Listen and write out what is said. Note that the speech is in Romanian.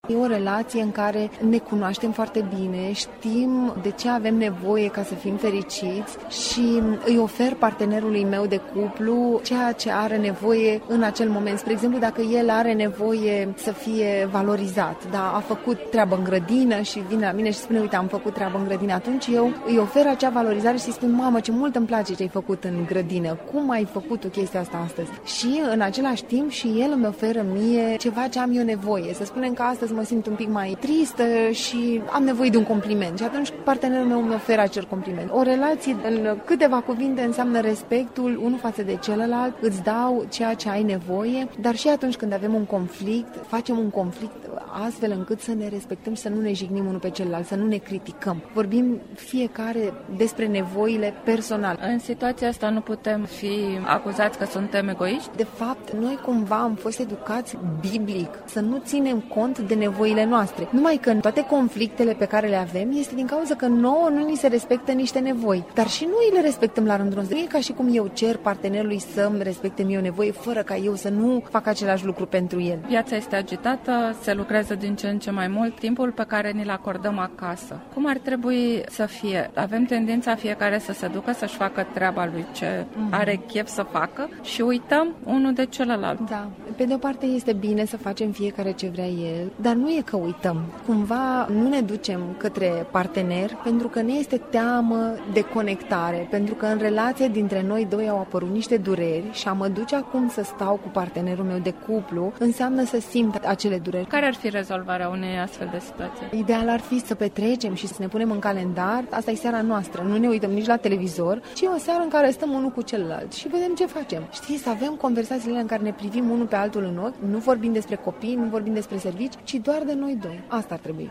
E o relație în care ne cunoaștem foarte bine, știm de ce avem nevoie ca să fim fericiți și îi ofer partenerului meu de cuplu ceea ce are nevoie în acel moment. Spre exemplu, dacă el are nevoie să fie valorizat, da, a făcut treabă în grădină și vine la mine și spune, uite, am făcut treabă în grădină, atunci eu îi ofer acea valorizare și îi spun, mamă, ce mult îmi place ce ai făcut în grădină, cum ai făcut tu chestia asta astăzi? Și în același timp și el îmi oferă mie ceva ce am eu nevoie. Să spunem că astăzi mă simt un pic mai tristă și am nevoie de un compliment și atunci partenerul meu îmi oferă acel compliment. O relație în câteva cuvinte înseamnă respectul unul față de celălalt, îți dau ceea ce ai nevoie, dar și atunci când avem un conflict, facem un conflict astfel încât să ne respectăm și să nu ne jignim unul pe celălalt, să nu ne criticăm. Vorbim fiecare despre nevoile personale. În situația asta nu putem fi acuzați că suntem egoiști? De fapt, noi cumva am fost educați biblic să nu ținem cont de nevoile noastre. Numai că în toate conflictele pe care le avem este din cauza că nouă nu ni se respectă niște nevoi. Dar și noi le respectăm la rândul nostru. Nu e ca și cum eu cer partenerului să-mi respecte mie o nevoie fără ca eu să nu fac același lucru pentru el. Viața este agitată, se lucrează din ce în ce mai mult, timpul pe care ni-l acordăm acasă. Cum ar trebui să fie? Avem tendința fiecare să se ducă să-și facă treaba lui ce are chef să facă și uităm unul de celălalt. Da. Pe de o parte este bine să facem fiecare ce vrea el, dar nu e că uităm. Cumva nu ne ducem către partener pentru că ne este teamă de conectare, pentru că în relație dintre noi doi au apărut niște dureri și a mă duce acum să stau cu partenerul meu de cuplu înseamnă să simt acele dureri. Care ar fi rezolvarea unei astfel de situații? Ideal ar fi să petrecem și să ne punem în calendar. Asta e seara noastră. Nu ne uităm nici la televizor, ci o seară în care stăm unul cu celălalt și vedem ce facem. Știi, să avem conversațiile în care ne privim unul pe altul în ochi, nu vorbim despre copii, nu vorbim despre servici, ci doar de noi doi. Asta ar trebui.